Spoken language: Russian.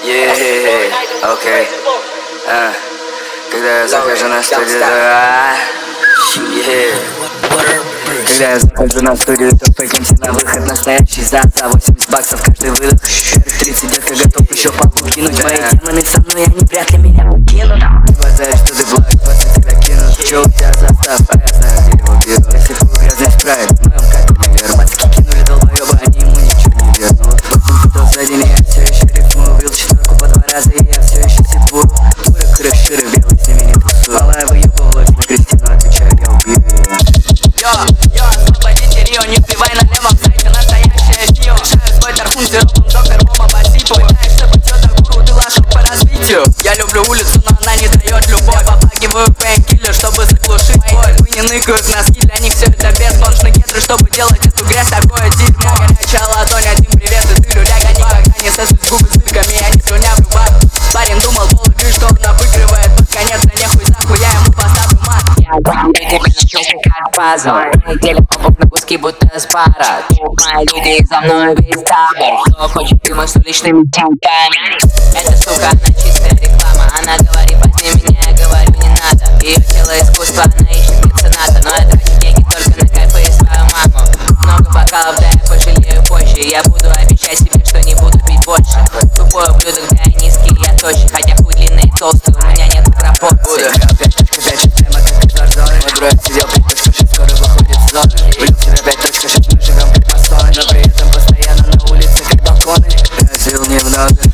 Окей. Когда я захожу на студию, когда я захожу на студию, то фейкимся на выход. Настоящий за 80 баксов каждый выдох. 30 детка готов еще палку кинуть. Мои демоны со мной, они вряд ли меня покинут. Хватает, что ты благ, после тебя кинут. Че у тебя состав, а я знаю, где его беру. Если был грязный спрайт, в моем капеле мальчики кинули долбоеба, они ему ничего не вернут. Потом кто сзади меня все еще рифмую. Бил четверку по 2 раза, и я все еще типую. Куры, крыширы, белый с ними не тусую. Малая выебывалась на Кристину, отвечаю, я убью ее. Освободите Рио, не плевай на левом сайте, настоящее фио. Решаю свой тархун сиропом, доктор Мома Басипу. Пытаешься быть Йода Гуру, ты лошадь по развитию. Я люблю улицу, но она не дает любовь. Попагиваю пейнкиллер, чтобы заглушить боль. Вы не ныкают носки, для них все это беспончные кедры, чтобы делать эту грязь, такое дерьмо. Горячая ладонь, один привет, и ты люляга. Никогда не сосут губы с дырками, я не слюня в губах. Парень думал полыгры, что он обыгрывает. Под конец, да нехуй захуй, я ему поставлю мат. Я вам тебя честно как пазл. Мы делим обувь на куски, будто с пара. Мои люди за мной весь табор. Кто хочет дыма с уличными тянками? Эта сука, она чистая реклама. Она говорит, возьми меня, я говорю, не надо. Ее тело искусство, она ищет мецената. Но я трачу деньги только на кайфы и свою маму. Много бокалов, да я пожалею позже. Я буду обещать себе, что не буду пить больше. Тупой ублюдок, да я низкий, я тощий. Хотя хуй длинный и толстый, у меня нет пропорций. Сидел 5.6, скоро выходит с зоны. Влюб тебя 5.6, мы живем как масоны. Но при этом постоянно на улице как балконы. Развил немного,